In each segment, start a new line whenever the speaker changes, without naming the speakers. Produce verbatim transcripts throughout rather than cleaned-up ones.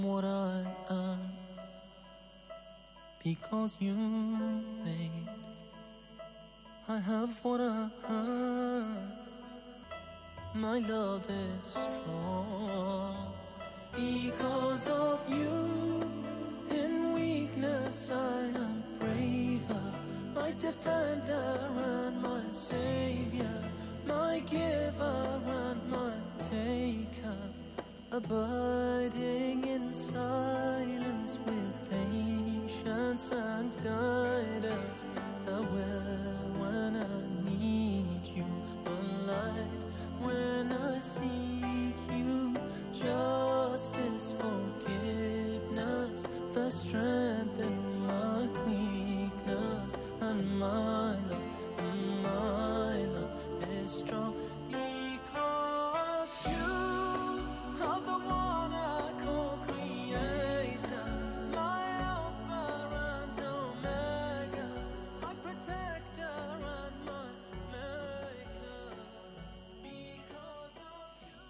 what I am because you made. I have what I have. My love is strong because of you. In weakness I am braver. My defender and my savior, my giver and my taker, abiding in silence with patience and guidance. Aware when I need you, the light when I seek you, justice, forgiveness, the strength in my weakness, and my love, my love is strong because you are the one I call creator, my Alpha and Omega, my protector and my maker, because of you.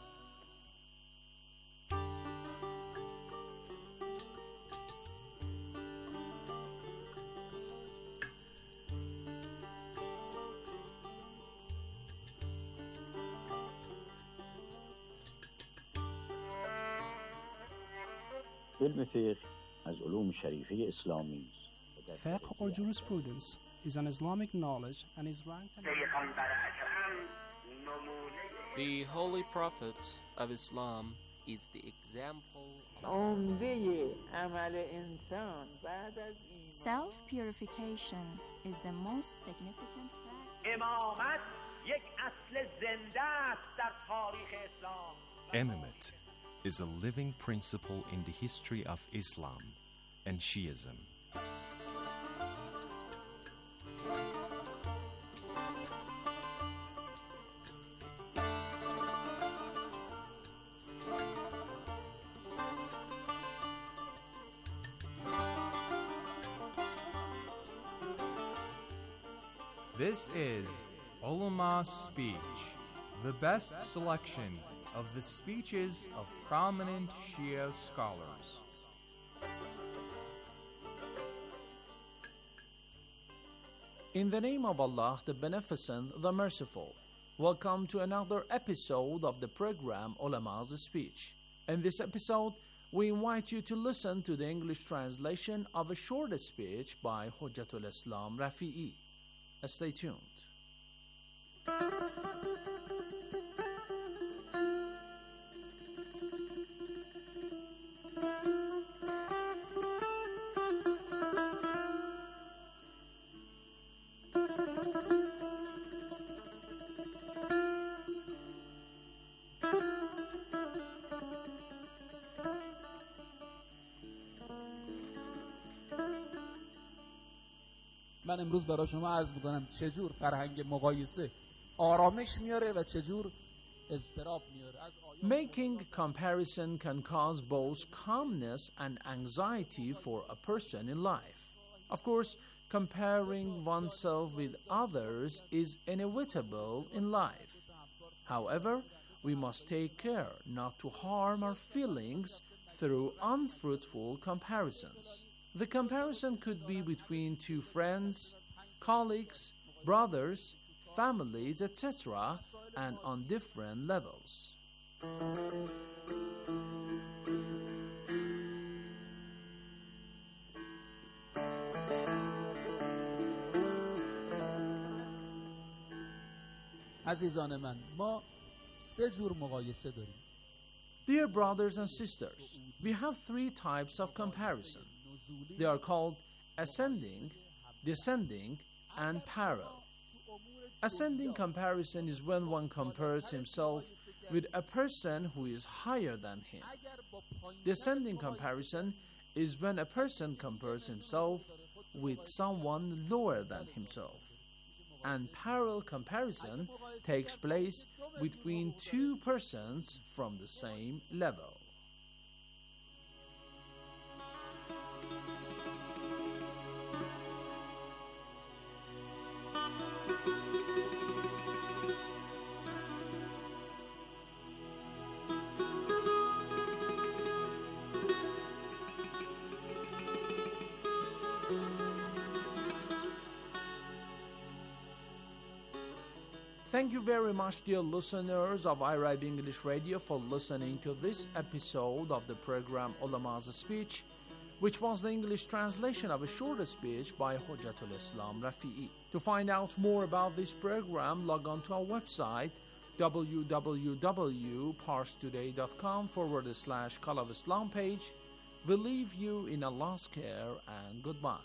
علم فقه از علوم شریفه اسلامی است.
Fiqh or jurisprudence is an Islamic knowledge and is ranked an
The Holy Prophet of Islam is the example of
عمده عمل انسان بعد از این
Self-purification is the most significant fact.
امامت یک اصل زنده است در تاریخ اسلام.
Imamate is a living principle in the history of Islam and Shiism.
This is Ulama Speech, the best selection of the speeches of prominent Shia scholars.
In the name of Allah, the Beneficent, the Merciful, welcome to another episode of the program Ulama's Speech. In this episode, we invite you to listen to the English translation of a short speech by Hujjatul Islam Rafi'i. Stay tuned.
من امروز برای شما عرض میکنم چجور فرهنگ مقایسه آرامش میاره و چجور اضطراب میاره.
Making comparison can cause both calmness and anxiety for a person in life. Of course, comparing oneself with others is inevitable in life. However, we must take care not to harm our feelings through unfruitful comparisons. The comparison could be between two friends, colleagues, brothers, families, et cetera, and on different levels.
عزیزان من، ما سه جور مقایسه داریم.
Dear brothers and sisters, we have three types of comparison. They are called ascending, descending, and parallel. Ascending comparison is when one compares himself with a person who is higher than him. Descending comparison is when a person compares himself with someone lower than himself. And parallel comparison takes place between two persons from the same level. Thank you very much, dear listeners of Arab English Radio, for listening to this episode of the program Ulama's Speech, which was the English translation of a short speech by Hujjatul Islam Rafi'i. To find out more about this program, log on to our website www.parstoday.com forward slash Call of Islam page. We leave you in Allah's care and goodbye.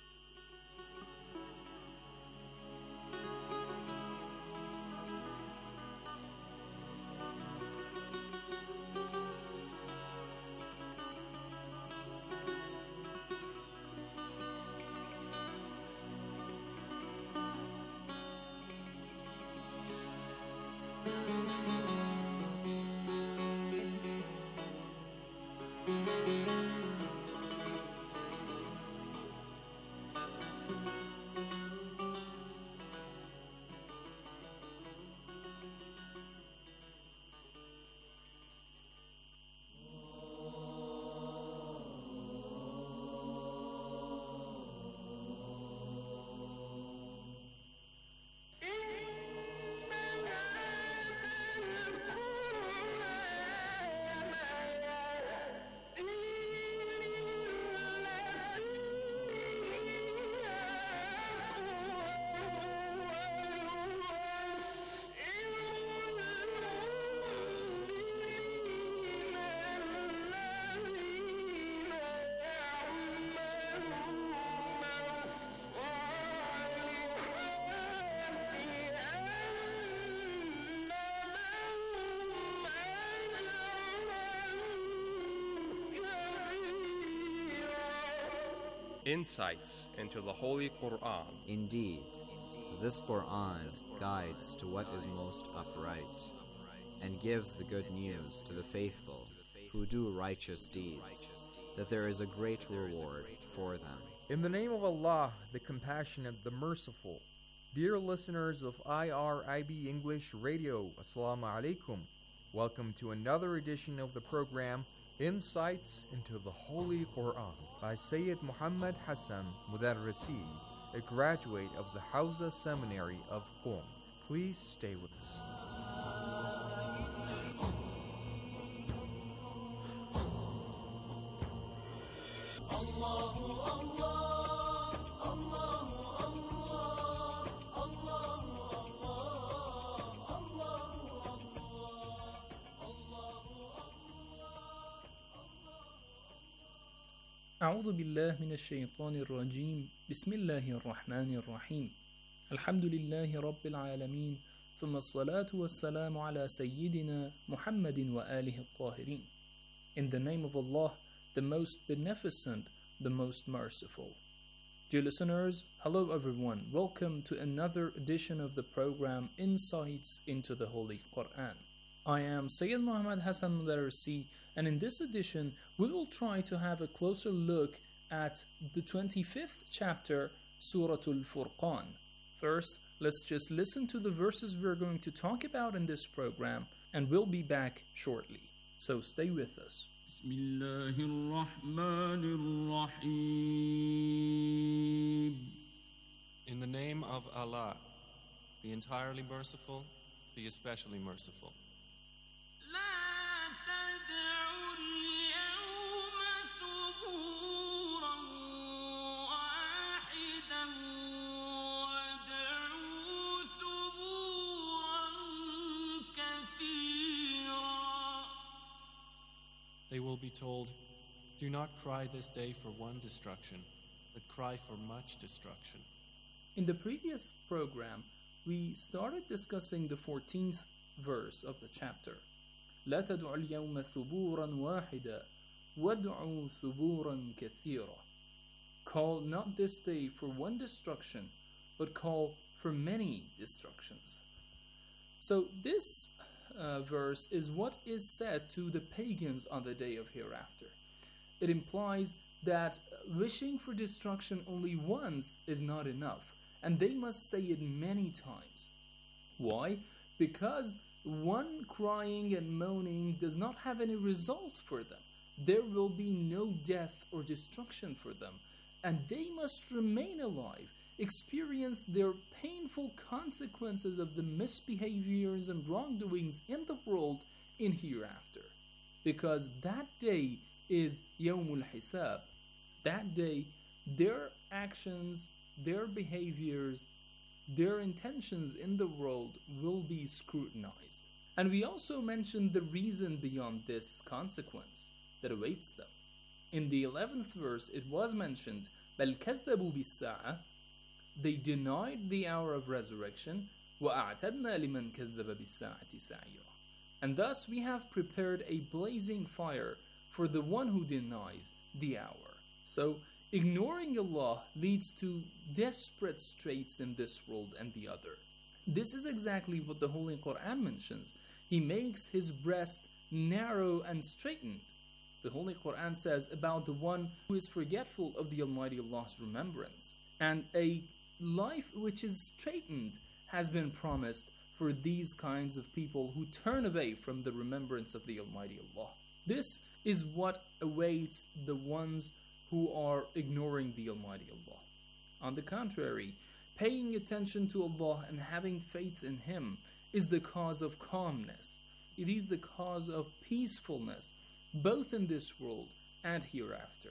Insights into the Holy Quran.
Indeed, this Quran guides to what is most upright and gives the good news to the faithful who do righteous deeds, that there is a great reward for them.
In the name of Allah, the Compassionate, the Merciful, dear listeners of I R I B English Radio, Assalamu alaikum. Welcome to another edition of the program Insights into the Holy Quran by Sayyid Muhammad Hassan Mudarrisi, a graduate of the Hawza Seminary of Qom. Please stay with us.
أعوذ بالله من الشيطان الرجيم بسم الله الرحمن الرحيم الحمد لله رب العالمين ثم الصلاة والسلام على سيدنا محمد وآله الطاهرين. In the name of Allah, the most beneficent, the most merciful. Dear listeners, hello everyone. Welcome to another edition of the program Insights into the Holy Quran. I am Sayyid Muhammad Hassan Mudarrisi, and in this edition we will try to have a closer look at the twenty-fifth chapter, Surah Al-Furqan. First, let's just listen to the verses we're going to talk about in this program, and we'll be back shortly. So stay with us.
In the name of Allah, the entirely merciful, the especially merciful. They will be told, do not cry this day for one destruction, but cry for much destruction.
In the previous program, we started discussing the fourteenth verse of the chapter. لا تدعوا اليوم ثبورا واحدا وادعوا ثبورا كثيرا. Call not this day for one destruction, but call for many destructions. So this uh, verse is what is said to the pagans on the day of hereafter. It implies that wishing for destruction only once is not enough, and they must say it many times. Why? Because one crying and moaning does not have any result for them. There will be no death or destruction for them, and they must remain alive experience their painful consequences of the misbehaviors and wrongdoings in the world in hereafter. Because that day is Yawmul Hisab. That day, their actions, their behaviors, their intentions in the world will be scrutinized. And we also mentioned the reason beyond this consequence that awaits them. In the eleventh verse, it was mentioned, بَلْ كَذَّبُوا بِالسَّاعَةِ, they denied the hour of resurrection, وَأَعْتَدْنَا لِمَنْ كَذَّبَ بِالسَّاعَةِ سَعِيرًا. And thus we have prepared a blazing fire for the one who denies the hour. So, ignoring Allah leads to desperate straits in this world and the other. This is exactly what the Holy Quran mentions. He makes his breast narrow and straightened. The Holy Quran says about the one who is forgetful of the Almighty Allah's remembrance. And a life which is straightened has been promised for these kinds of people who turn away from the remembrance of the Almighty Allah. This is what awaits the ones who are ignoring the Almighty Allah. On the contrary, paying attention to Allah and having faith in Him is the cause of calmness. It is the cause of peacefulness, both in this world and hereafter.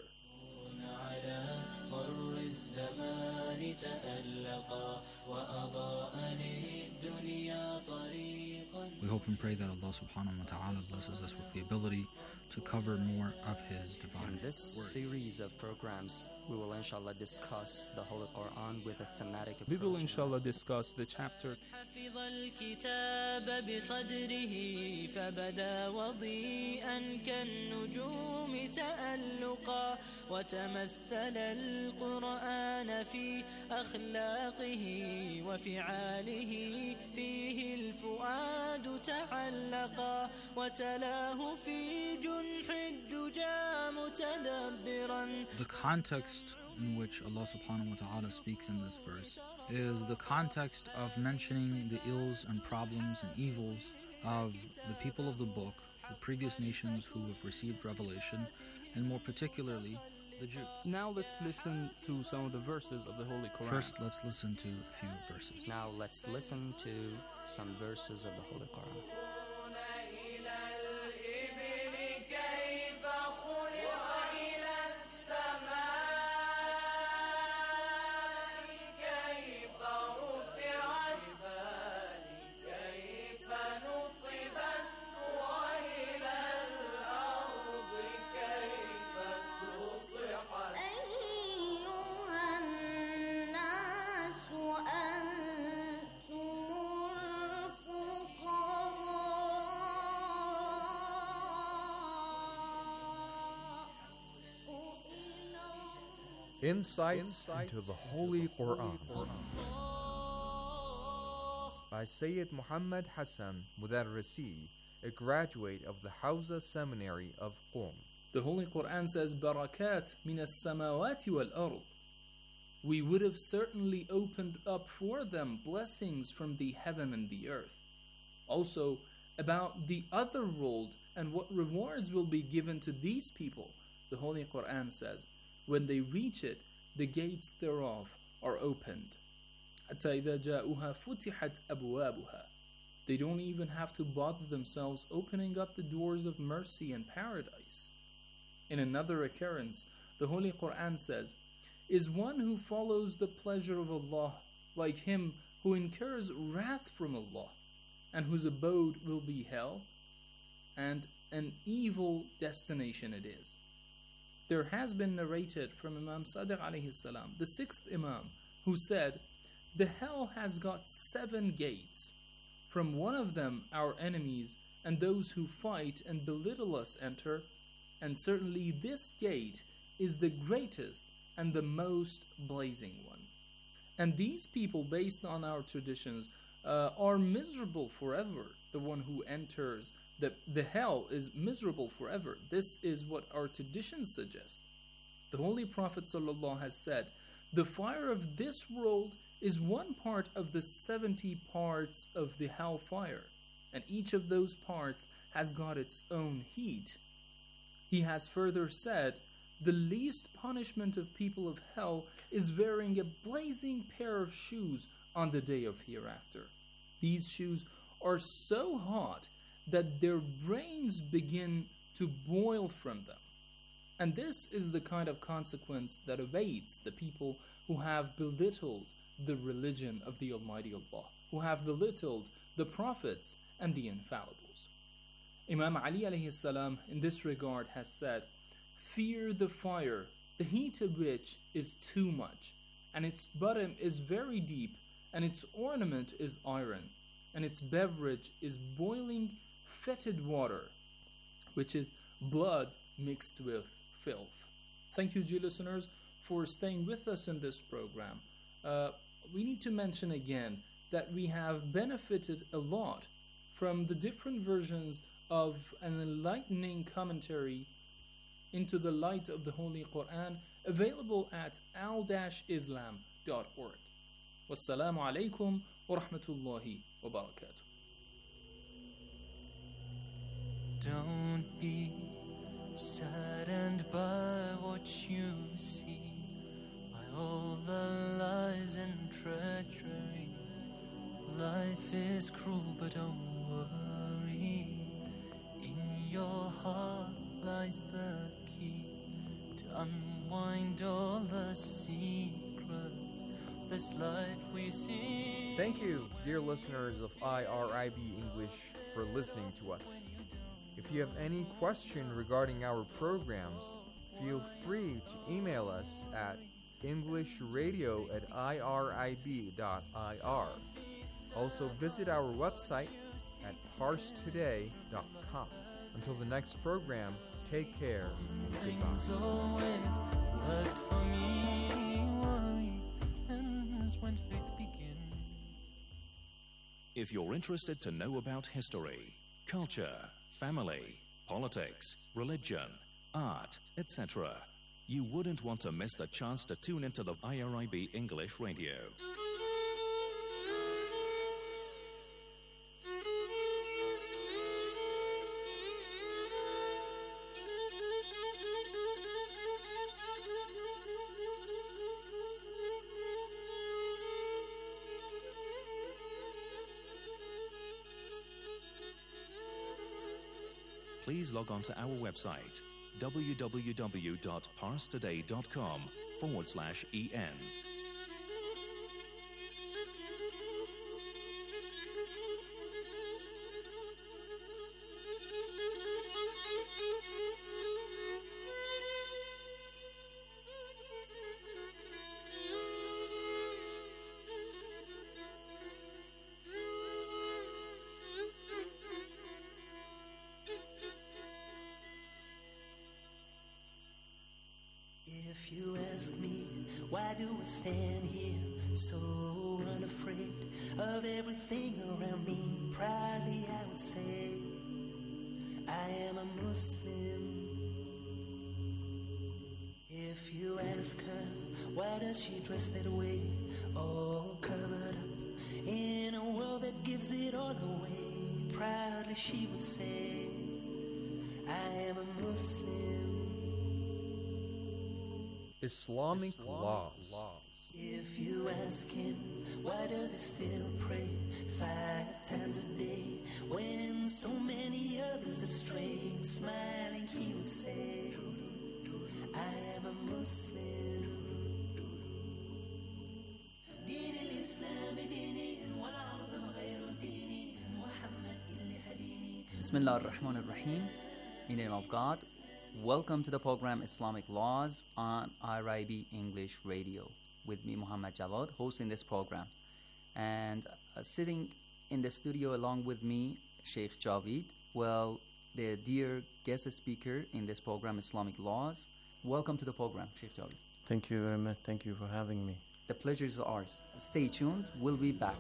We hope and pray that Allah subhanahu wa ta'ala blesses us with the ability to cover more of His divine
In this
word.
series of programs, we will inshallah discuss the Holy Quran with a thematic approach.
We will inshallah discuss the chapter
حفظ الكتاب بصدره فبدا وضيئا كالنجوم تألقا وتمثل القرآن في أخلاقه وفعاله فيه الفؤاد تعلقا وتلاه في جنح الدجى متدبرا.
The context in which Allah subhanahu wa ta'ala speaks in this verse is the context of mentioning the ills and problems and evils of the people of the book, the previous nations who have received revelation, and more particularly the Jews.
Now let's listen to some of the verses of the Holy Quran.
First, let's listen to a few verses.
Now let's listen to some verses of the Holy Quran.
Insights into the Holy Quran by Sayyid Muhammad Hassan Mudarrisi, a graduate of the Hawza Seminary of Qom.
The Holy Quran says, Barakat min as-samawati wal-ard. We would have certainly opened up for them blessings from the heaven and the earth. Also, about the other world and what rewards will be given to these people, the Holy Quran says, when they reach it, the gates thereof are opened. حَتَّى إِذَا جَاءُوهَا فُتِحَتْ أَبْوَابُهَا. They don't even have to bother themselves opening up the doors of mercy and paradise. In another occurrence, the Holy Quran says, Is one who follows the pleasure of Allah like him who incurs wrath from Allah, and whose abode will be hell? And an evil destination it is. There has been narrated from Imam Sadiq alayhi salam, the sixth Imam, who said, The hell has got seven gates. From one of them our enemies and those who fight and belittle us enter, and certainly this gate is the greatest and the most blazing one. And these people, based on our traditions, uh, are miserable forever. The one who enters the, the hell is miserable forever. This is what our traditions suggest. The Holy Prophet ﷺ has said, the fire of this world is one part of the seventy parts of the hellfire, and each of those parts has got its own heat. He has further said, the least punishment of people of hell is wearing a blazing pair of shoes on the day of hereafter. These shoes are so hot that their brains begin to boil from them. And this is the kind of consequence that awaits the people who have belittled the religion of the Almighty Allah, who have belittled the prophets and the infallibles. Imam Ali alayhi salam in this regard has said, "Fear the fire, the heat of which is too much, and its bottom is very deep, and its ornament is iron, and its beverage is boiling fetid water, which is blood mixed with filth." Thank you, dear listeners, for staying with us in this program. Uh, we need to mention again that we have benefited a lot from the different versions of an enlightening commentary into the light of the Holy Quran available at al dash islam dot org. Wassalamu alaikum wa rahmatullahi wa barakatuh.
Don't be saddened by what you see, by all the lies and treachery. Life is cruel, but don't worry. In your heart lies the key to unwind all the secrets of this life we see.
Thank you, dear listeners of I R I B English, for listening to us. If you have any question regarding our programs, feel free to email us at englishradio at irib dot I R. Also visit our website at parse today dot com. Until the next program, take care and
Things
goodbye.
always worked for me. Worry ends when faith begins.
If you're interested to know about history, culture, family, politics, religion, art, et cetera, you wouldn't want to miss the chance to tune into the I R I B English Radio. Please log on to our website, w w w dot parse today dot com forward slash en.
If you ask me, why do I stand here so unafraid of everything around me? Proudly I would say, I am a Muslim. If you ask her, why does she dress that way, all covered up in a world that gives it all away? Proudly she would say, I am a Muslim.
Islamic, Islamic laws.
laws. If you ask him, why does he still pray five times a day when so many others have strayed? Smiling he would say, I am a Muslim. دين الإسلام ديني والعظم غير ديني محمد اللي هديني.
Bismillah ar-Rahman ar-Rahim. In the name of God. Welcome to the program Islamic Laws on I R I B English Radio with me, Muhammad Jawad, hosting this program. And uh, sitting in the studio along with me, Sheikh Javid, well, the dear guest speaker in this program, Islamic Laws. Welcome to the program, Sheikh Javid.
Thank you very much. Thank you for having me.
The pleasure is ours. Stay tuned. We'll be back.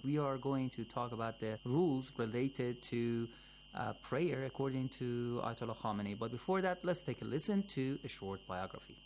we are going to talk about the rules related to uh, prayer according to Ayatollah Khamenei. But before that, let's take a listen to a short biography.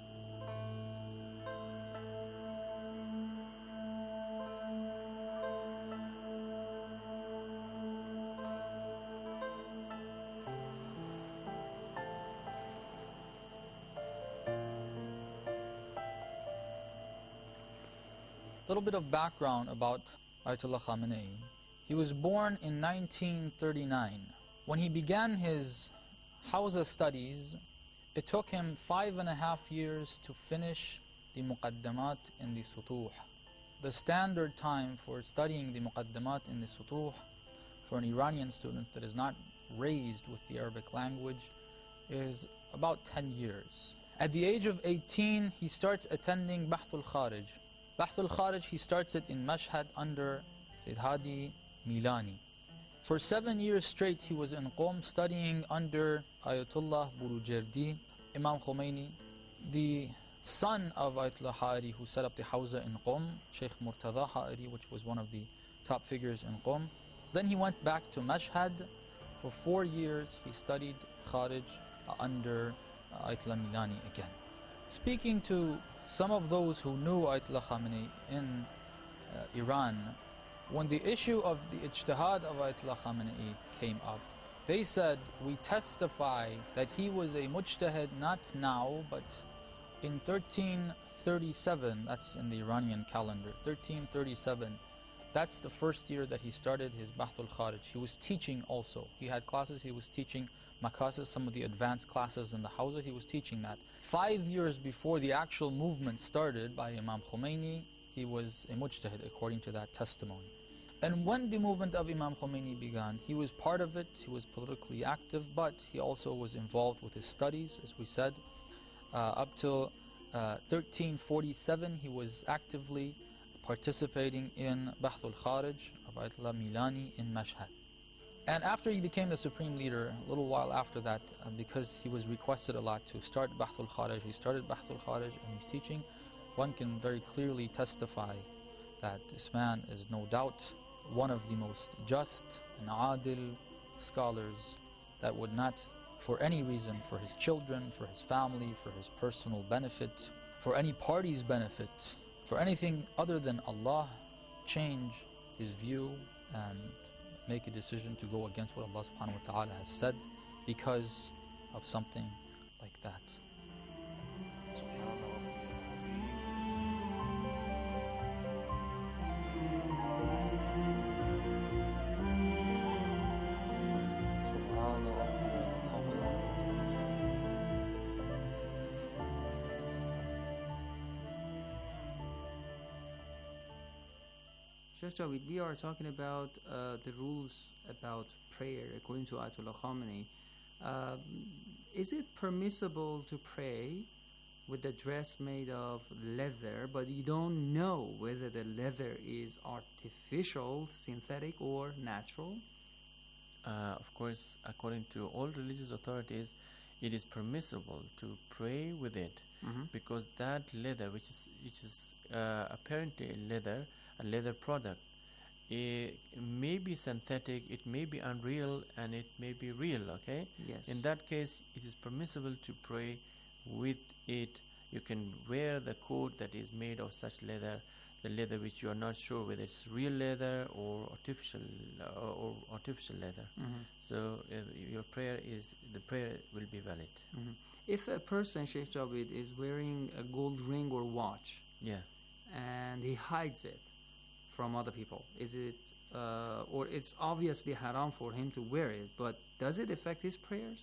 A little bit of background about Ayatollah Khamenei. He was born in nineteen thirty-nine. When he began his Hawza studies, it took him five and a half years to finish the Muqaddamat in the Sutuh. The standard time for studying the Muqaddamat in the Sutuh for an Iranian student that is not raised with the Arabic language is about ten years. At the age of eighteen, he starts attending Bahthul Kharij. Bahthul Kharij, he starts it in Mashhad under Sayyid Hadi Milani. For seven years straight, he was in Qom studying under Ayatollah Burujerdi, Imam Khomeini, the son of Ayatollah Ha'ari, who set up the Hawza in Qom, Sheikh Murtada Ha'ari, which was one of the top figures in Qom. Then he went back to Mashhad. For four years, he studied Kharij uh, under uh, Ayatollah Milani again. Speaking to some of those who knew Ayatollah Khamenei in uh, Iran, when the issue of the ijtihad of Ayatollah Khamenei came up, they said, we testify that he was a mujtahid not now, but in thirteen thirty-seven, that's in the Iranian calendar, thirteen thirty-seven, that's the first year that he started his Bahthul Kharij. He was teaching also. He had classes, he was teaching Makasis, some of the advanced classes in the Hawza, he was teaching that. Five years before the actual movement started by Imam Khomeini, he was a mujtahid according to that testimony. And when the movement of Imam Khomeini began, he was part of it, he was politically active, but he also was involved with his studies, as we said. Uh, up till uh, thirteen forty-seven, he was actively participating in Bahthul Kharij of Ayatollah Milani in Mashhad. And after he became the supreme leader, a little while after that, uh, because he was requested a lot to start Bahthul Kharij, he started Bahthul Kharij and he's teaching. One can very clearly testify that this man is no doubt one of the most just and adil scholars that would not, for any reason, for his children, for his family, for his personal benefit, for any party's benefit, for anything other than Allah, change his view and make a decision to go against what Allah subhanahu wa ta'ala has said because of something like that.
Sheikh Javid, we are talking about uh, the rules about prayer according to Ayatollah Khamenei. Uh, is it permissible to pray with a dress made of leather, but you don't know whether the leather is artificial, synthetic, or natural?
Uh, of course, according to all religious authorities, it is permissible to pray with it,
mm-hmm.
because that leather, which is which is uh, apparently leather, a leather product, it may be synthetic, it may be unreal, and it may be real. Okay.
Yes.
In that case, it is permissible to pray with it. You can wear the coat that is made of such leather, the leather which you are not sure whether it's real leather or artificial uh, or artificial leather.
Mm-hmm.
So uh, your prayer is the prayer will be valid.
Mm-hmm. If a person, Sheikh Javid, is wearing a gold ring or watch,
yeah,
and he hides it from other people, is it uh, or it's obviously haram for him to wear it, but does it affect his prayers?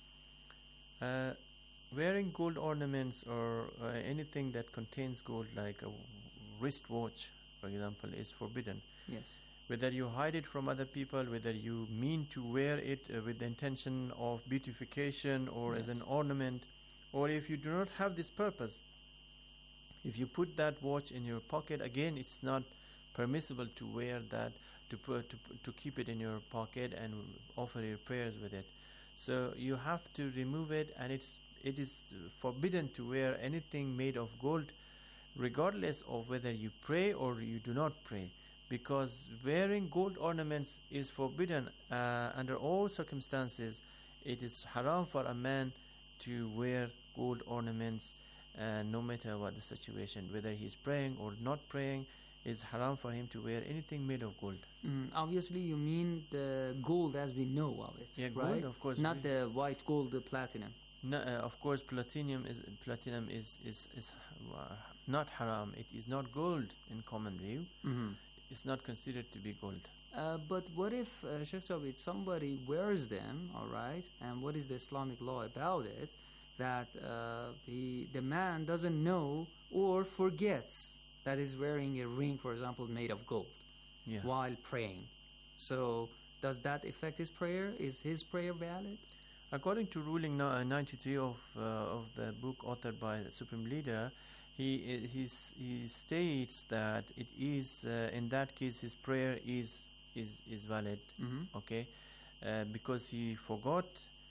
Uh, wearing gold ornaments or uh, anything that contains gold, like a wristwatch, for example, is forbidden.
Yes.
Whether you hide it from other people, whether you mean to wear it uh, with the intention of beautification or
yes.
as an ornament, or if you do not have this purpose, if you put that watch in your pocket, again, it's not permissible to wear that, to put to, to keep it in your pocket and offer your prayers with it. So you have to remove it, and it's it is forbidden to wear anything made of gold, regardless of whether you pray or you do not pray, because wearing gold ornaments is forbidden uh, under all circumstances. It is haram for a man to wear gold ornaments, uh, no matter what the situation, whether he's praying or not praying. It's haram for him to wear anything made of gold.
Mm, obviously, you mean the gold as we know of it,
Yeah,
right?
gold, of course.
Not
we-
the white gold, the platinum.
No, uh, of course, platinum is platinum is is is uh, not haram. It is not gold in common view.
Mhm.
It's not considered to be gold.
Uh, but what if, uh, Sheikh Tawhid, somebody wears them, all right, and what is the Islamic law about it, that uh, he, the man doesn't know or forgets that he's wearing a ring, for example, made of gold,
Yeah.
while praying. So does that affect his prayer? Is his prayer valid?
According to ruling no- uh, ninety-three of uh, of the book authored by the Supreme Leader, he i- he's, he states that it is uh, in that case his prayer is is is valid.
Mhm.
Okay, uh, because he forgot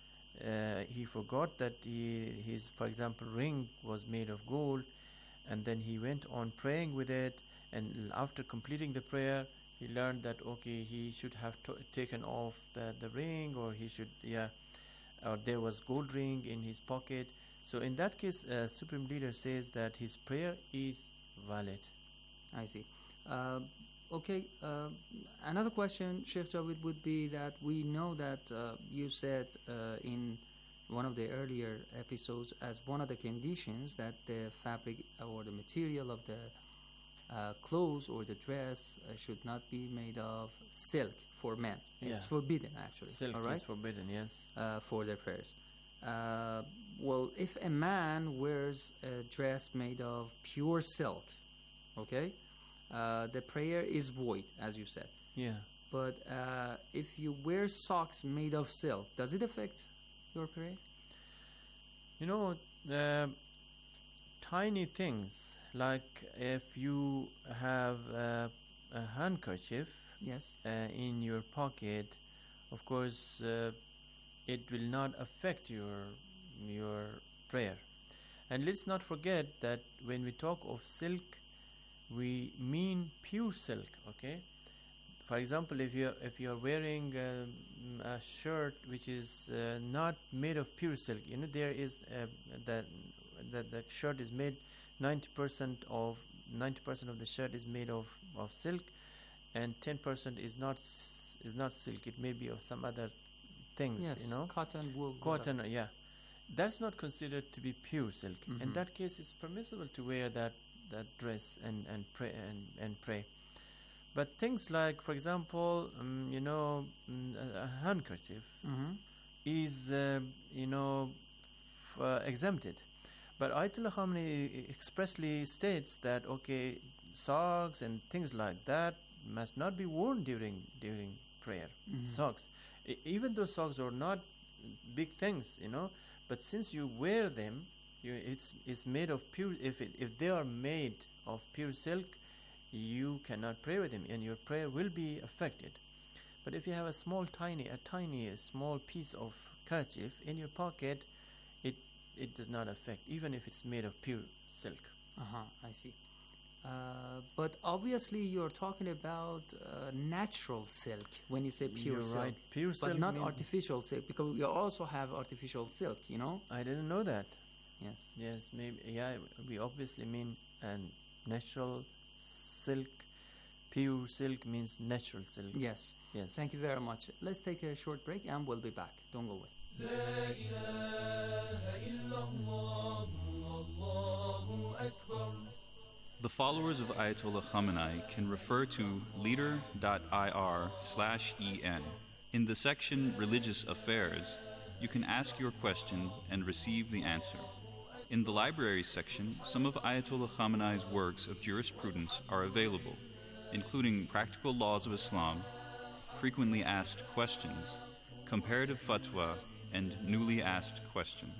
uh, he forgot that he, his, for example, ring was made of gold, and then he went on praying with it, and l- after completing the prayer, he learned that okay, he should have to- taken off the, the ring, or he should, yeah, or there was gold ring in his pocket. So in that case, uh, Supreme Leader says that his prayer is valid.
I see. Uh, okay, uh, another question, Sheikh Jawid, would be that we know that uh, you said uh, in one of the earlier episodes as one of the conditions that the fabric or the material of the uh, clothes or the dress uh, should not be made of silk for men. It's
Yeah.
forbidden, actually.
Silk
all right?
is forbidden, yes.
Uh, for their prayers. Uh, well, if a man wears a dress made of pure silk, okay, uh, the prayer is void, as you said.
Yeah.
But uh, if you wear socks made of silk, does it affect your prayer?
You know, uh, tiny things, like if you have uh, a handkerchief
Yes.
uh, in your pocket, of course, uh, it will not affect your your prayer. And let's not forget that when we talk of silk, we mean pure silk. Okay. For example, if you if you are wearing um, a shirt which is uh, not made of pure silk, you know there is uh, that that the shirt is made ninety percent of ninety percent of the shirt is made of, of silk, and ten percent is not s- is not silk. It may be of some other things.
Yes,
You know,
cotton, wool,
cotton.
whatever.
Yeah, that's not considered to be pure silk. In
Mhm.
that case, it's permissible to wear that that dress and and pray and, and pray. But things like, for example, um, you know, mm, a, a handkerchief
Mhm.
is, uh, you know, f- uh, exempted. But Ayatollah Khamenei expressly states that, okay, socks and things like that must not be worn during during prayer.
Mhm.
Socks. E- even though socks are not big things, you know, but since you wear them, you, it's it's made of pure. If it, if they are made of pure silk, you cannot pray with them, and your prayer will be affected. But if you have a small, tiny, a tiny, a small piece of kerchief in your pocket, it it does not affect, even if it's made of pure silk.
Uh-huh, I see. Uh, but obviously you're talking about uh, natural silk when you say pure
You're
silk.
right. Pure
but
silk
not
mean-
artificial silk, because we also have artificial silk, you know?
I didn't know that.
Yes.
Yes, maybe. Yeah, we obviously mean an natural silk. Pure silk means natural silk.
Yes.
Yes.
Thank you very much. Let's take a short break and we'll be back. Don't go away.
The followers of Ayatollah Khamenei can refer to leader.ir slash en. In the section Religious Affairs, you can ask your question and receive the answer. In the library section, some of Ayatollah Khamenei's works of jurisprudence are available, including Practical Laws of Islam, Frequently Asked Questions, Comparative Fatwa, and Newly Asked Questions.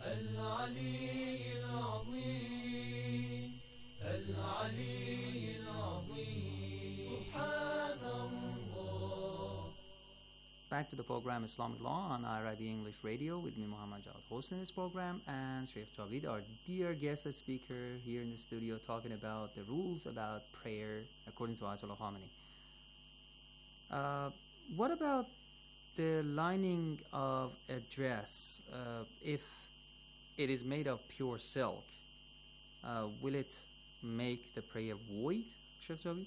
Back to the program Islamic Law on I R I B English Radio with me, Muhammad Jawad, hosting this program, and Sheikh Javid, our dear guest speaker here in the studio, talking about the rules about prayer according to Ayatollah Khamenei. Uh, what about the lining of a dress? Uh, if it is made of pure silk, uh, will it make the prayer void, Sheikh Javid?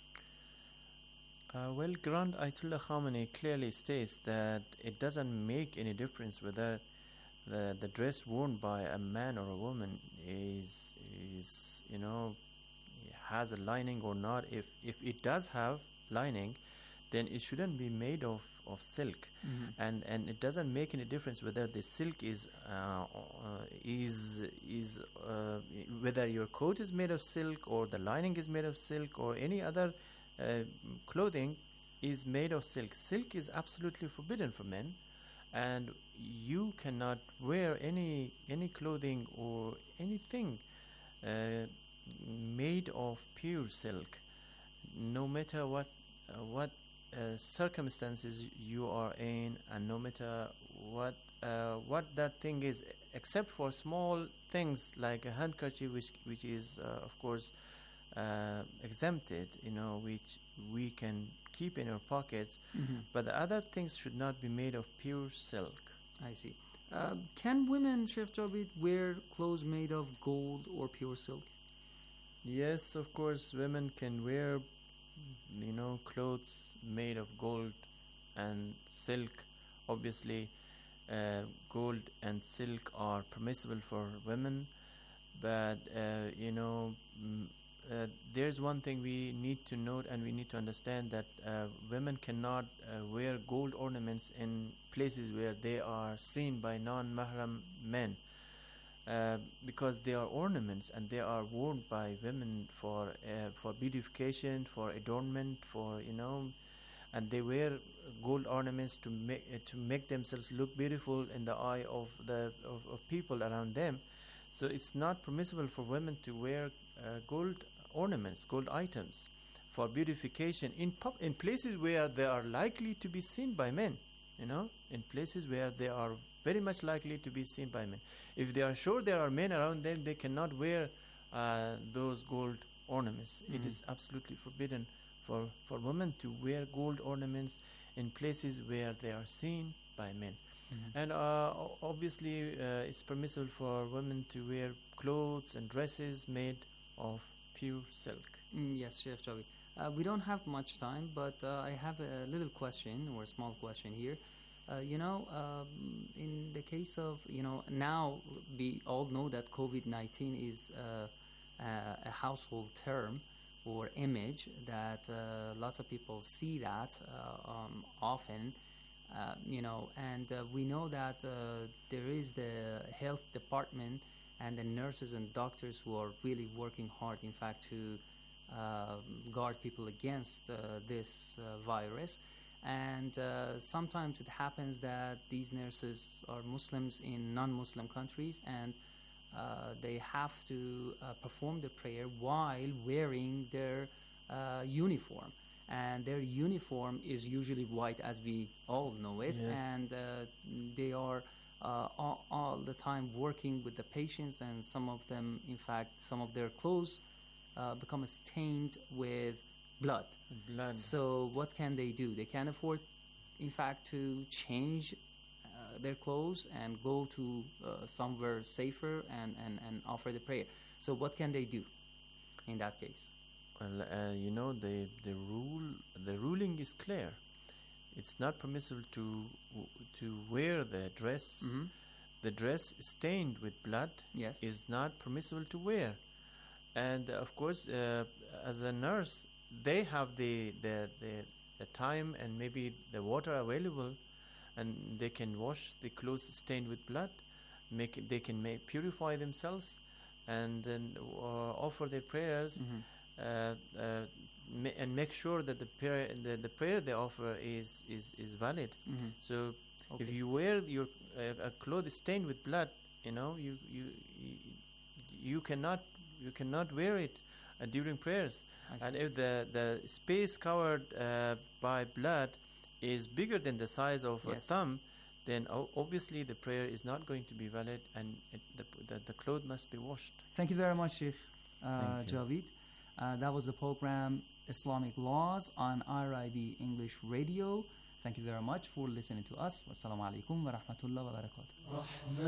Uh, well, Grand Ayatollah Khamenei clearly states that it doesn't make any difference whether the, the dress worn by a man or a woman is, is you know, has a lining or not. If, if it does have lining, then it shouldn't be made of, of silk.
Mm-hmm.
And, and it doesn't make any difference whether the silk is, uh, uh, is, is uh, whether your coat is made of silk or the lining is made of silk or any other Uh, clothing is made of silk. Silk is absolutely forbidden for men, and you cannot wear any any clothing or anything uh, made of pure silk, no matter what uh, what uh, circumstances you are in, and no matter what uh, what that thing is, except for small things like a handkerchief, which which is uh, of course Uh, exempted, you know, which we can keep in our pockets,
mm-hmm.
but the other things should not be made of pure silk.
I see. Uh, can women, Sheikh Javid, wear clothes made of gold or pure silk?
Yes, of course, women can wear, you know, clothes made of gold and silk. Obviously, uh, gold and silk are permissible for women, but, uh, you know, m- Uh, there's one thing we need to note, and we need to understand that uh, women cannot uh, wear gold ornaments in places where they are seen by non-mahram men, uh, because they are ornaments and they are worn by women for uh, for beautification, for adornment, for, you know, and they wear gold ornaments to make uh, to make themselves look beautiful in the eye of the of, of people around them. So it's not permissible for women to wear uh, gold ornaments, gold items for beautification in pub- in places where they are likely to be seen by men, you know, in places where they are very much likely to be seen by men. If they are sure there are men around them, they cannot wear uh, those gold ornaments. Mm-hmm. It is absolutely forbidden for, for women to wear gold ornaments in places where they are seen by men. Mm-hmm. And uh, obviously uh, it's permissible for women to wear clothes and dresses made of pure silk.
Mm, yes, Sheikh Javid. Uh, we don't have much time, but uh, I have a little question or a small question here. Uh, you know, um, in the case of, you know, now we all know that COVID nineteen is uh, a, a household term or image that uh, lots of people see that uh, um, often, uh, you know, and uh, we know that uh, there is the health department and the nurses and doctors who are really working hard, in fact, to uh, guard people against uh, this uh, virus. And uh, sometimes it happens that these nurses are Muslims in non-Muslim countries, and uh, they have to uh, perform the prayer while wearing their uh, uniform. And their uniform is usually white, as we all know it,
yes.
and uh, they are uh, all, all the time working with the patients, and some of them, in fact, some of their clothes uh, become stained with blood.
Blood.
So what can they do? They can't afford, in fact, to change uh, their clothes and go to uh, somewhere safer and, and, and offer the prayer. So what can they do in that case?
Well, uh, you know, the the rule, the ruling is clear. It's not permissible to to wear the dress.
Mm-hmm. The
dress stained with blood
yes.
is not permissible to wear. And uh, of course, uh, as a nurse, they have the, the the the time and maybe the water available, and they can wash the clothes stained with blood. Make it, they can make purify themselves, and then uh, offer their prayers.
Mm-hmm.
Uh, uh, ma- and make sure that the prayer the, the prayer they offer is is, is valid.
Mm-hmm.
So
okay.
if you wear your uh, a cloth stained with blood, you know you you you, you cannot you cannot wear it uh, during prayers. And if the the space covered uh, by blood is bigger than the size of
yes.
a thumb, then o- obviously the prayer is not going to be valid, and it, the, the the cloth must be washed.
Thank you very much, Sheikh uh, Javid. Uh, that was the program Islamic Laws on R I B English Radio. Thank you very much for listening to us. Wassalamu alaikum wa rahmatullahi wa barakatuh.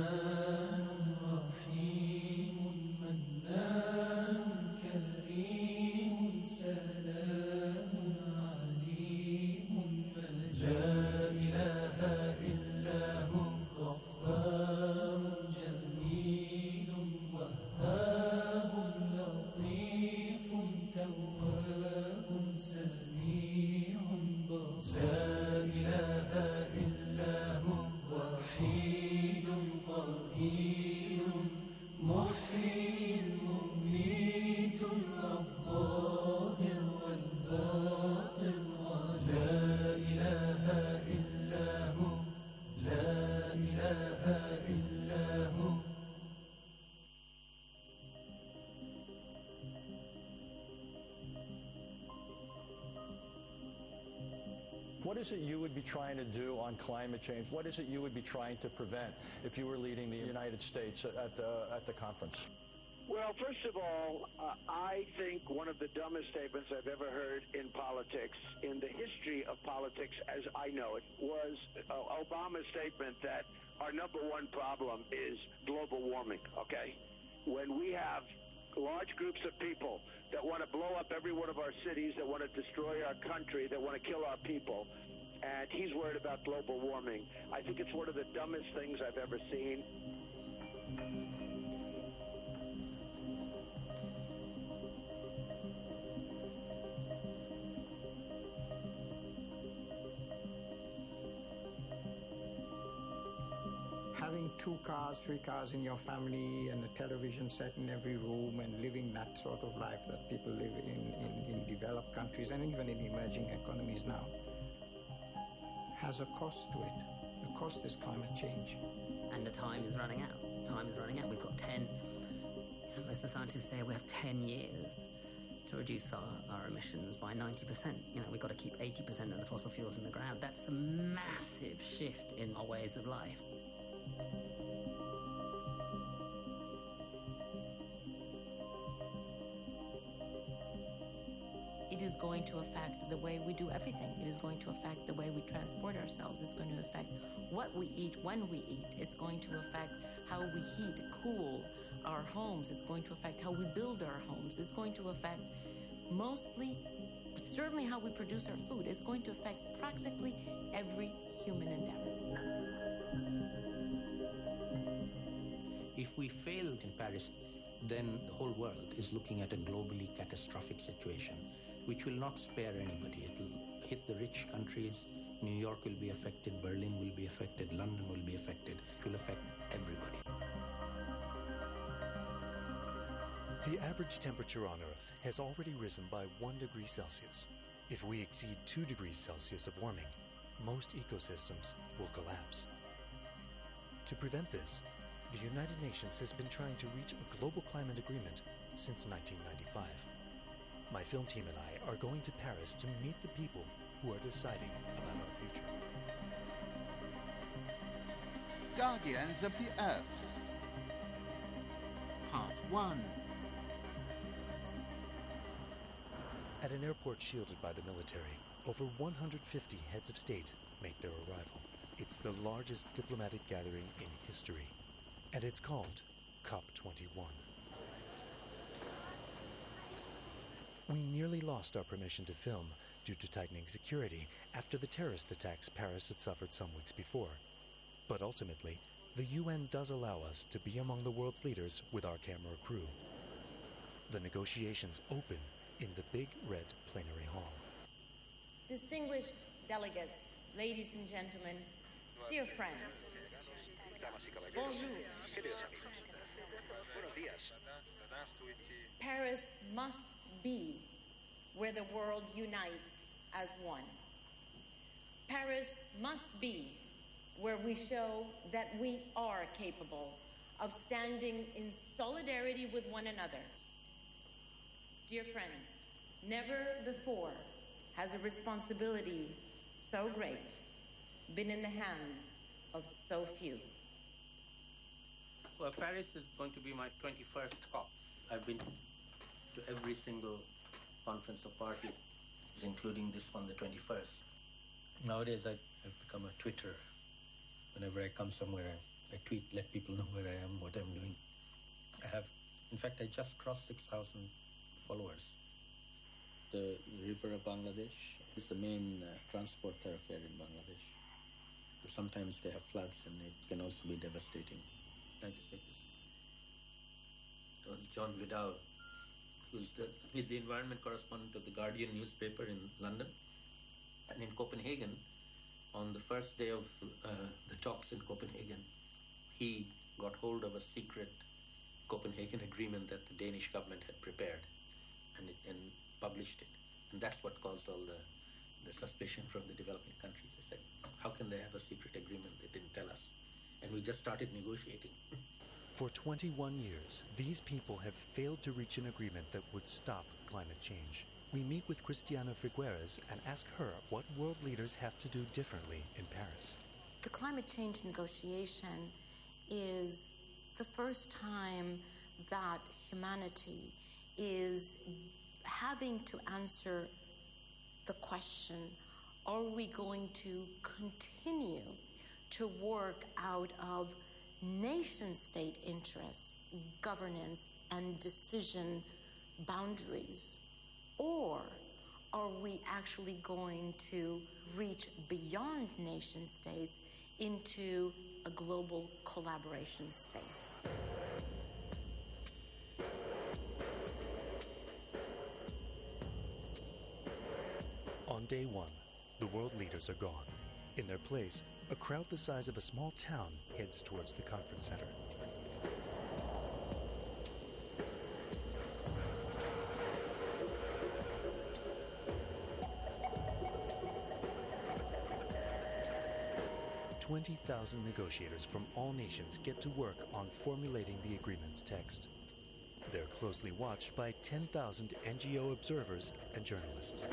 What is it you would be trying to do on climate change? What is it you would be trying to prevent if you were leading the United States at the, at the conference?
Well, first of all, uh, I think one of the dumbest statements I've ever heard in politics, in the history of politics as I know it, was uh, Obama's statement that our number one problem is global warming, okay? When we have large groups of people that want to blow up every one of our cities, that want to destroy our country, that want to kill our people, and he's worried about global warming. I think it's one of the dumbest things I've ever seen.
Having two cars, three cars in your family and a television set in every room and living that sort of life that people live in, in, in developed countries and even in emerging economies now has a cost to it. The cost is climate change.
And the time is running out. Time is running out. We've got ten, you know, most of the scientists say we have ten years to reduce our, our emissions by ninety percent. You know, we've got to keep eighty percent of the fossil fuels in the ground. That's a massive shift in our ways of life.
It is going to affect the way we do everything. It is going to affect the way we transport ourselves. It's going to affect what we eat, when we eat. It's going to affect how we heat, cool our homes. It's going to affect how we build our homes. It's going to affect mostly, certainly how we produce our food. It's going to affect practically every human endeavor.
If we failed in Paris, then the whole world is looking at a globally catastrophic situation, which will not spare anybody. It will hit the rich countries. New York will be affected, Berlin will be affected, London will be affected. It will affect everybody.
The average temperature on Earth has already risen by one degree Celsius. If we exceed two degrees Celsius of warming, most ecosystems will collapse. To prevent this, the United Nations has been trying to reach a global climate agreement since nineteen ninety-five. My film team and I are going to Paris to meet the people who are deciding about our future.
Guardians of the Earth, Part one.
At an airport shielded by the military, over one hundred fifty heads of state make their arrival. It's the largest diplomatic gathering in history, and it's called COP twenty-one. We nearly lost our permission to film due to tightening security after the terrorist attacks Paris had suffered some weeks before. But ultimately, the U N does allow us to be among the world's leaders with our camera crew. The negotiations open in the big red plenary hall.
Distinguished delegates, ladies and gentlemen, dear friends, bonjour. Paris must be where the world unites as one. Paris must be where we show that we are capable of standing in solidarity with one another. Dear friends, never before has a responsibility so great been in the hands of so few.
Well, Paris is going to be my twenty-first COP. I've been
to every single conference of parties, including this one, the twenty-first. Nowadays, I, I've become a Twitter. Whenever I come somewhere, I, I tweet, let people know where I am, what I'm doing. I have, in fact, I just crossed six thousand followers. The river of Bangladesh is the main uh, transport thoroughfare in Bangladesh. Sometimes they have floods and it can also be devastating. Can I just take this? It was John Vidal, who's the, he's the environment correspondent of the Guardian newspaper in London. And in Copenhagen, on the first day of uh, the talks in Copenhagen, he got hold of a secret Copenhagen agreement that the Danish government had prepared and, it, and published it. And that's what caused all the, the suspicion from the developing countries. They said, how can they have a secret agreement? They didn't tell us. And we just started negotiating.
For twenty-one years, these people have failed to reach an agreement that would stop climate change. We meet with Cristiana Figueres and ask her what world leaders have to do differently in Paris.
The climate change negotiation is the first time that humanity is having to answer the question, are we going to continue to work out of nation-state interests, governance, and decision boundaries? Or are we actually going to reach beyond nation-states into a global collaboration space?
On day one, the world leaders are gone. In their place, a crowd the size of a small town heads towards the conference center. twenty thousand negotiators from all nations get to work on formulating the agreement's text. They're closely watched by ten thousand N G O observers and journalists.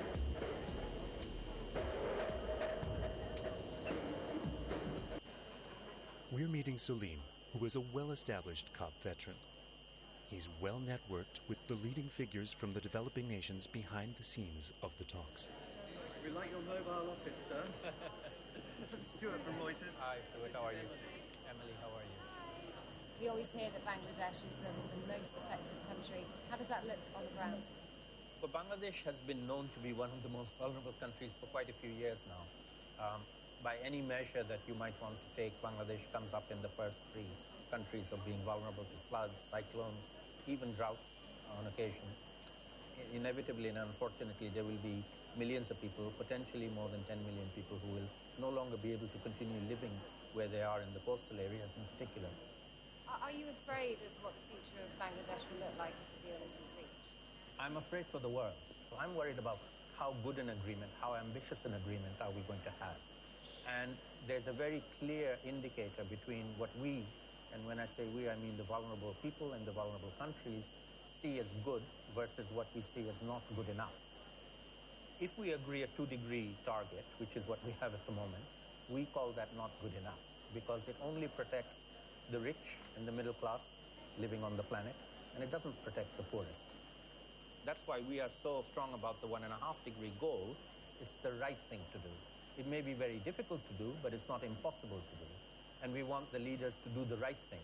We're meeting Salim, who is a well-established COP veteran. He's well-networked with the leading figures from the developing nations behind the scenes of the talks.
We like your mobile office, sir. Stuart from Reuters.
Hi, Stuart. How are you? Emily, how are you?
We always hear that Bangladesh is the, the most affected country. How does that look on the ground?
Well, Bangladesh has been known to be one of the most vulnerable countries for quite a few years now. Um, by any measure that you might want to take, Bangladesh comes up in the first three countries of being vulnerable to floods, cyclones, even droughts on occasion. Inevitably and unfortunately, there will be millions of people, potentially more than ten million people, who will no longer be able to continue living where they are in the coastal areas in particular.
Are you afraid of what the future of Bangladesh will look like if the deal isn't reached?
I'm afraid for the world. So I'm worried about how good an agreement, how ambitious an agreement are we going to have. And there's a very clear indicator between what we, and when I say we, I mean the vulnerable people and the vulnerable countries, see as good versus what we see as not good enough. If we agree a two-degree target, which is what we have at the moment, we call that not good enough because it only protects the rich and the middle class living on the planet, and it doesn't protect the poorest. That's why we are so strong about the one and a half degree goal. It's the right thing to do. It may be very difficult to do, but it's not impossible to do. And we want the leaders to do the right thing.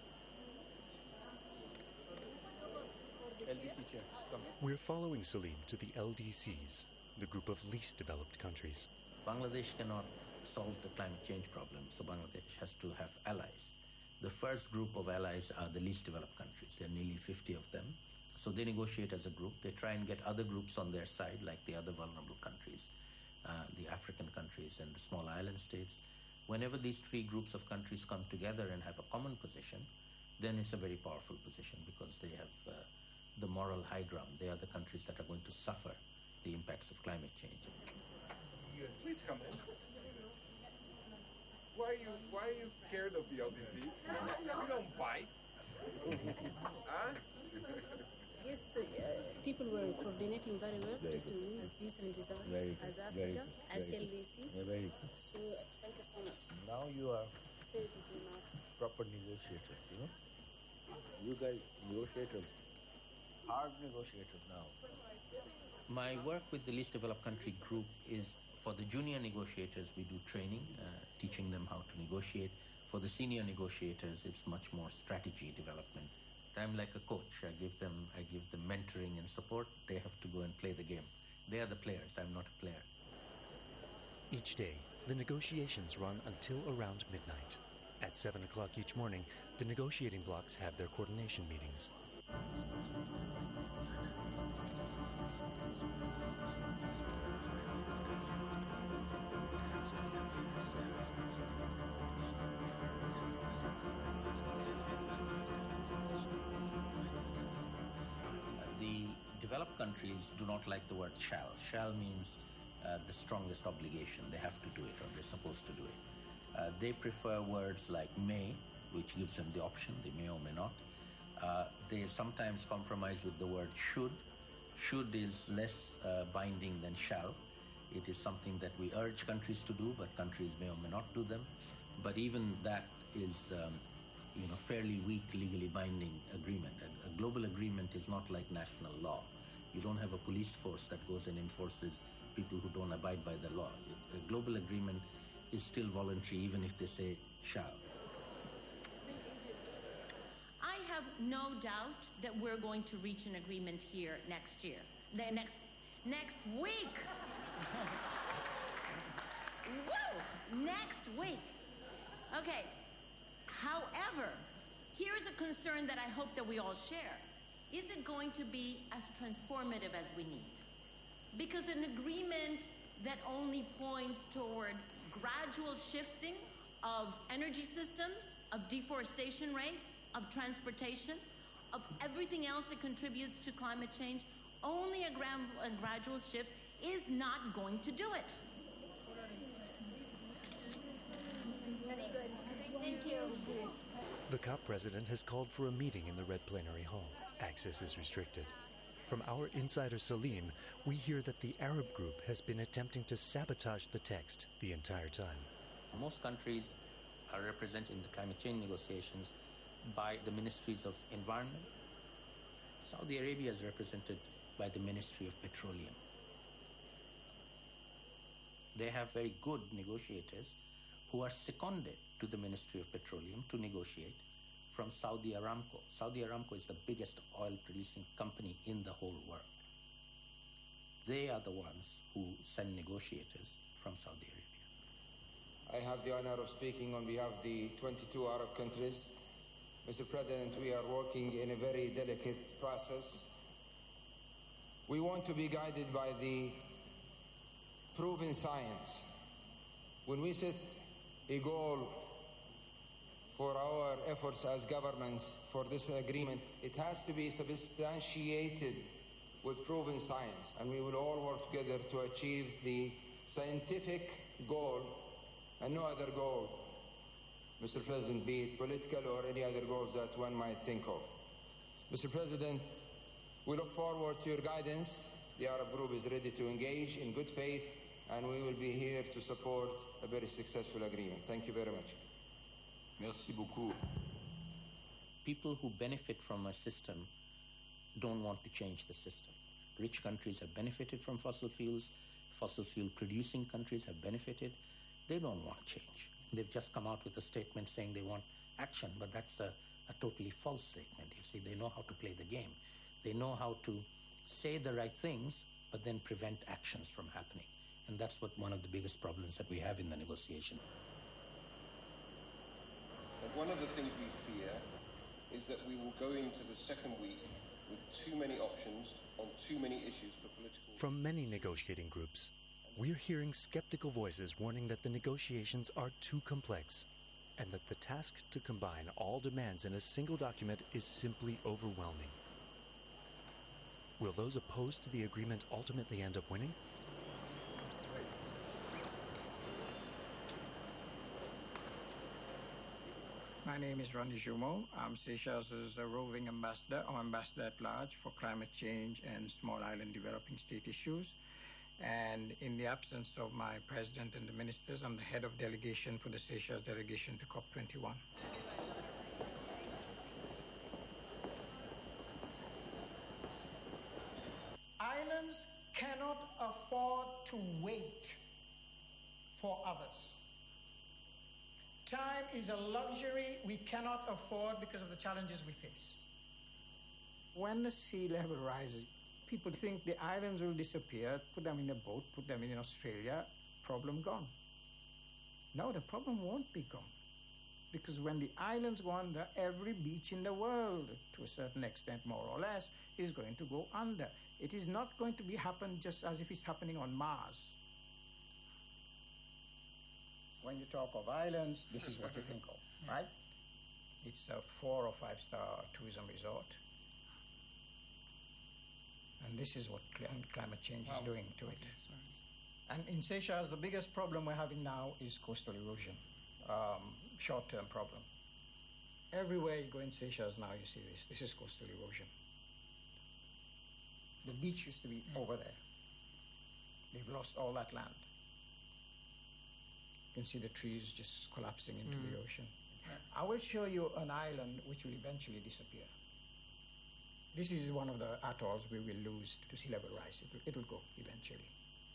L D C chair, come. We're following Salim to the L D Cs, the group of least developed countries.
Bangladesh cannot solve the climate change problem, so Bangladesh has to have allies. The first group of allies are the least developed countries. There are nearly fifty of them. So they negotiate as a group. They try and get other groups on their side, like the other vulnerable countries, uh, the African countries and the small island states. Whenever these three groups of countries come together and have a common position, then it's a very powerful position because they have uh, the moral high ground. They are the countries that are going to suffer the impacts of climate change.
Please come in. Why are you Why are you scared of the L D Cs? We don't bite. Huh?
Yes, uh, people were coordinating very well very to Tunis, Greece, and Israel,
very
as
good.
Africa,
Very
as
good.
L D Cs.
Yeah, very good.
So, uh, thank you so much.
Now you are
Say it again now.
proper negotiators, you know. You guys negotiators.
hard negotiators now. My work with the Least Developed Country Group is for the junior negotiators, we do training, uh, teaching them how to negotiate. For the senior negotiators, it's much more strategy development. I'm like a coach. I give them, I give them mentoring and support. They have to go and play the game. They are the players. I'm not a player.
Each day, the negotiations run until around midnight. At seven o'clock each morning, the negotiating blocks have their coordination meetings.
The developed countries do not like the word shall. Shall means uh, the strongest obligation. They have to do it, or they're supposed to do it. Uh, they prefer words like may, which gives them the option. They may or may not. Uh, they sometimes compromise with the word should. Should is less uh, binding than shall. It is something that we urge countries to do, but countries may or may not do them. But even that is, um, you know, fairly weak legally binding agreement. A, a global agreement is not like national law. You don't have a police force that goes and enforces people who don't abide by the law. A global agreement is still voluntary, even if they say shall.
I have no doubt that we're going to reach an agreement here next year. The next next week. Woo! Next week. Okay. However, here's a concern that I hope that we all share. Is it going to be as transformative as we need? Because an agreement that only points toward gradual shifting of energy systems, of deforestation rates, of transportation, of everything else that contributes to climate change, only a, gra- a gradual shift is not going to do it.
Very good. Thank you.
The COP president has called for a meeting in the Red Plenary Hall. Access is restricted. From our insider Salim, we hear that the Arab group has been attempting to sabotage the text the entire time.
Most countries are represented in the climate change negotiations by the ministries of environment. Saudi Arabia is represented by the Ministry of Petroleum. They have very good negotiators who are seconded to the Ministry of Petroleum to negotiate from Saudi Aramco. Saudi Aramco is the biggest oil-producing company in the whole world. They are the ones who send negotiators from Saudi Arabia.
I have the honor of speaking on behalf of the twenty-two Arab countries. Mister President, we are working in a very delicate process. We want to be guided by the proven science. When we set a goal for our efforts as governments for this agreement, it has to be substantiated with proven science, and we will all work together to achieve the scientific goal and no other goal, Mister President, be it political or any other goals that one might think of. Mister President, we look forward to your guidance. The Arab group is ready to engage in good faith, and we will be here to support a very successful agreement. Thank you very much.
Merci beaucoup. People who benefit from a system don't want to change the system. Rich countries have benefited from fossil fuels. Fossil fuel producing countries have benefited. They don't want change. They've just come out with a statement saying they want action, but that's a, a totally false statement. You see, they know how to play the game. They know how to say the right things, but then prevent actions from happening. And that's what one of the biggest problems that we have in the negotiation.
And one of the things we fear is that we will go into the second week with too many options on too many issues for political...
From many negotiating groups, we're hearing skeptical voices warning that the negotiations are too complex and that the task to combine all demands in a single document is simply overwhelming. Will those opposed to the agreement ultimately end up winning?
My name is Ronnie Jumo. I'm Seychelles' roving ambassador or ambassador at large for climate change and small island developing state issues. And in the absence of my president and the ministers, I'm the head of delegation for the Seychelles delegation to COP twenty-one. Islands cannot afford to wait for others. Time is a luxury we cannot afford because of the challenges we face. When the sea level rises, people think the islands will disappear, put them in a boat, put them in Australia, problem gone. No, the problem won't be gone. Because when the islands go under, every beach in the world, to a certain extent more or less, is going to go under. It is not going to be happen just as if it's happening on Mars. When you talk of islands, this is what you think of, right? It's a four or five star tourism resort. And this is what cl- climate change wow. is doing to okay, it. Sorry. And in Seychelles, the biggest problem we're having now is coastal erosion, um, short-term problem. Everywhere you go in Seychelles now, you see this. This is coastal erosion. The beach used to be mm. over there. They've lost all that land. You can see the trees just collapsing into mm. the ocean. I will show you an island which will eventually disappear. This is one of the atolls we will lose to sea level rise. It will, it will go eventually.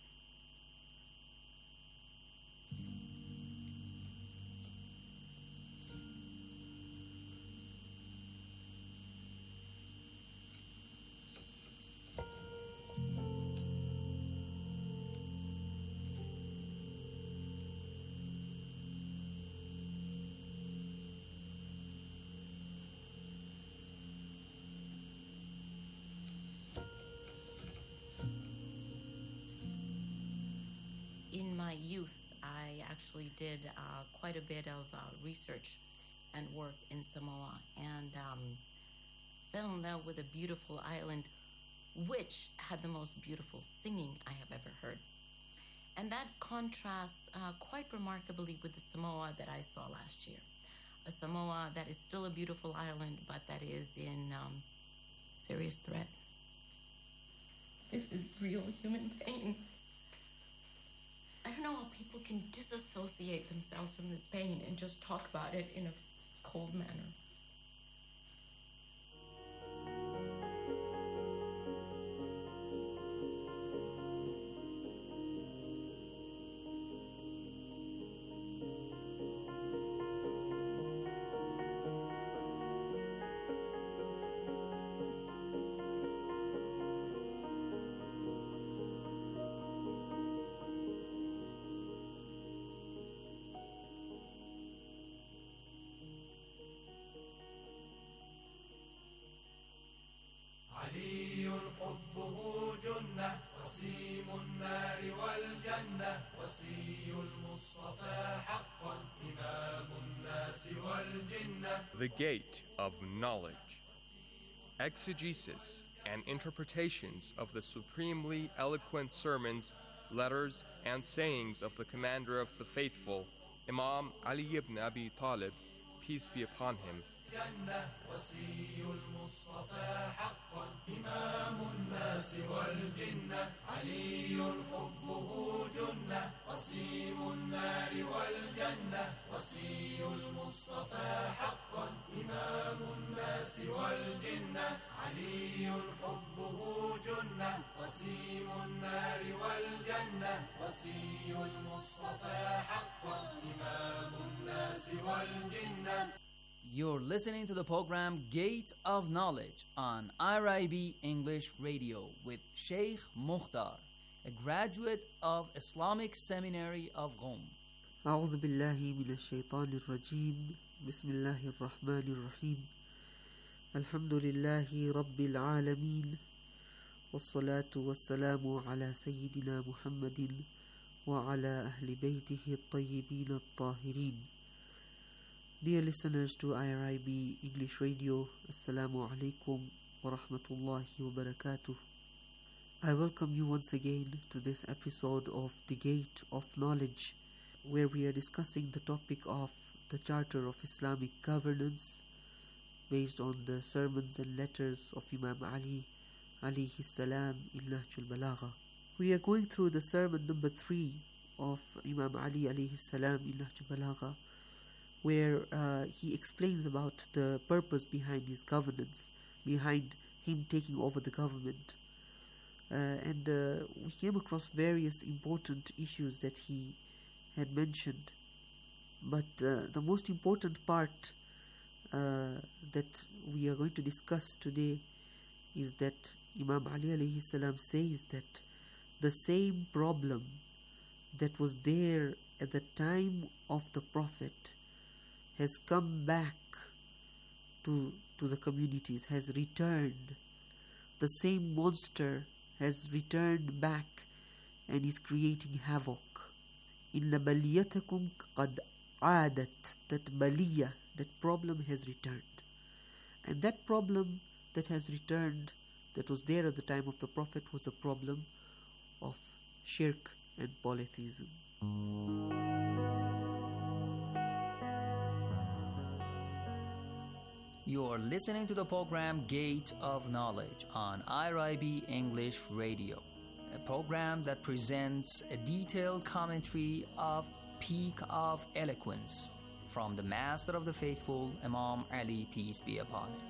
In my youth, I actually did uh, quite a bit of uh, research and work in Samoa, and um, fell in love with a beautiful island which had the most beautiful singing I have ever heard. And that contrasts uh, quite remarkably with the Samoa that I saw last year. A Samoa that is still a beautiful island, but that is in um, serious threat. This is real human pain. I don't know how people can disassociate themselves from this pain and just talk about it in a cold manner.
The Gate of Knowledge. Exegesis and interpretations of the supremely eloquent sermons, letters, and sayings of the Commander of the Faithful, Imam Ali ibn Abi Talib, peace be upon him. وصي المصطفى حقا إمام الناس والجنة علي حبه جنة وسيم النار والجنة وصي المصطفى حقا إمام الناس والجنة علي حبه جنة وسيم النار والجنة وصي المصطفى حقا إمام الناس والجنة.
You're listening to the program Gate of Knowledge on R I B English Radio with Sheikh Mukhtar, a graduate of Islamic Seminary of Qom.
أعوذ بالله من الشيطان الرجيم بسم الله الرحمن الرحيم الحمد لله رب العالمين والصلاة والسلام على سيدنا محمد وعلى أهل بيته الطيبين الطاهرين. Dear listeners to I R I B English Radio, Assalamu alaikum wa rahmatullahi wa barakatuh. I welcome you once again to this episode of The Gate of Knowledge, where we are discussing the topic of the Charter of Islamic Governance based on the sermons and letters of Imam Ali alayhi salam in Nahjul Balagha. We are going through the sermon number three of Imam Ali alayhi salam in Nahjul Balagha, where uh, he explains about the purpose behind his governance, behind him taking over the government. uh, and uh, we came across various important issues that he had mentioned. But uh, the most important part uh, that we are going to discuss today is that Imam Ali alayhi salam says that the same problem that was there at the time of the Prophet has come back to to the communities, has returned. The same monster has returned back and is creating havoc. Inna baliyatakum qad aadat. That baliya, that problem has returned. And that problem that has returned, that was there at the time of the Prophet, was the problem of shirk and polytheism.
You are listening to the program Gate of Knowledge on I R I B English Radio, a program that presents a detailed commentary of Peak of Eloquence from the Master of the Faithful, Imam Ali, peace be upon him.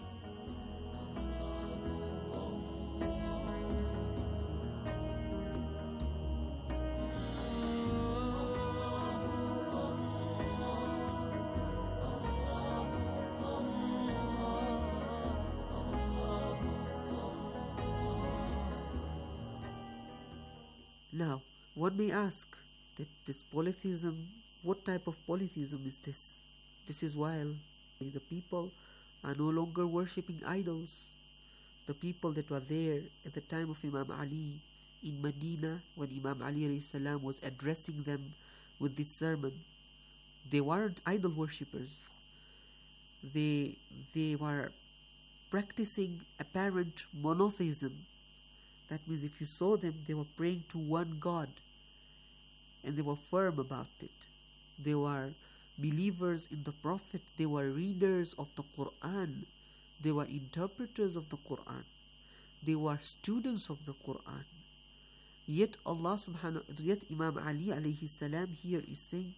Now, one may ask that this polytheism, what type of polytheism is this? This is while the people are no longer worshipping idols. The people that were there at the time of Imam Ali in Medina, when Imam Ali alayhi salam was addressing them with this sermon, they weren't idol worshippers. They, they were practicing apparent monotheism. That means if you saw them, they were praying to one God, and they were firm about it. They were believers in the Prophet. They were readers of the Quran. They were interpreters of the Quran. They were students of the Quran. Yet Allah subhanahu, yet Imam Ali alayhi salam here is saying,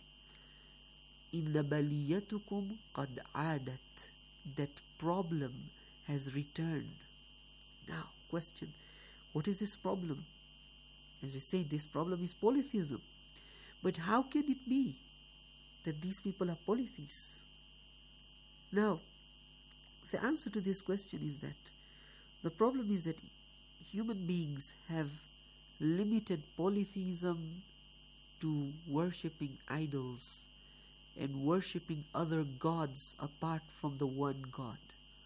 "Inna baliyatukum qad aadat." That problem has returned. Now, question. What is this problem? As we say, this problem is polytheism. But how can it be that these people are polytheists? Now, the answer to this question is that the problem is that human beings have limited polytheism to worshipping idols and worshipping other gods apart from the one God.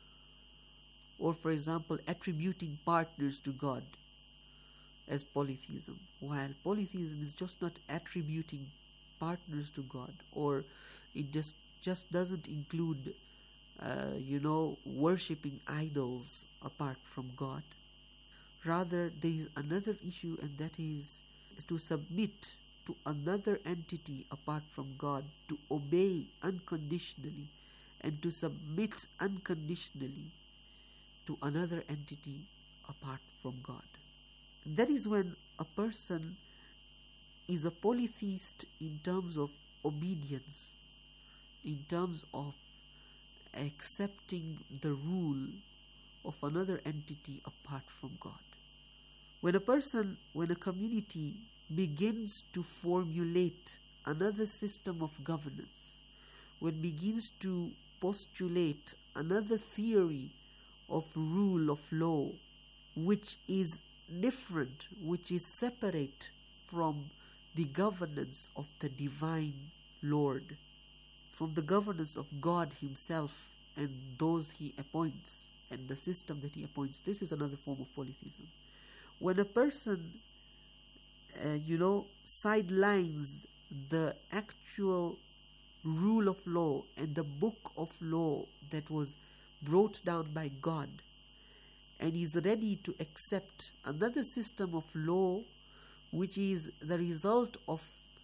Or, for example, attributing partners to God as polytheism, while polytheism is just not attributing partners to God, or it just just doesn't include, uh, you know, worshipping idols apart from God. Rather, there is another issue, and that is, is to submit to another entity apart from God, to obey unconditionally, and to submit unconditionally to another entity apart from God. That is when a person is a polytheist in terms of obedience, in terms of accepting the rule of another entity apart from God. When a person, when a community begins to formulate another system of governance, when begins to postulate another theory of rule of law, which is different, which is separate from the governance of the divine Lord, from the governance of God himself and those he appoints and the system that he appoints. This is another form of polytheism. When a person, uh, you know, sidelines the actual rule of law and the book of law that was brought down by God, and is ready to accept another system of law which is the result of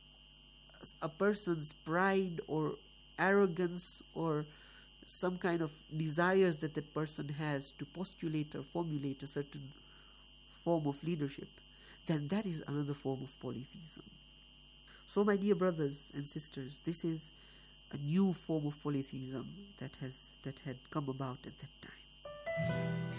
a person's pride or arrogance or some kind of desires that that person has to postulate or formulate a certain form of leadership, then that is another form of polytheism. So, my dear brothers and sisters, this is a new form of polytheism that has that had come about at that time.